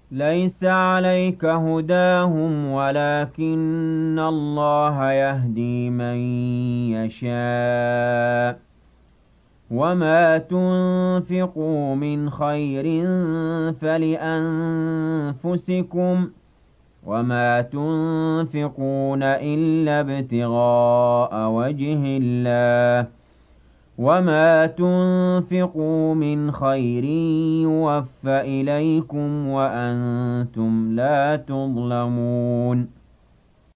ليس عليك هداهم ولكن الله يهدي من يشاء وما تنفقوا من خير فلأنفسكم وما تنفقون إلا ابتغاء وجه الله وما تنفقوا من خير يوف إليكم وأنتم لا تظلمون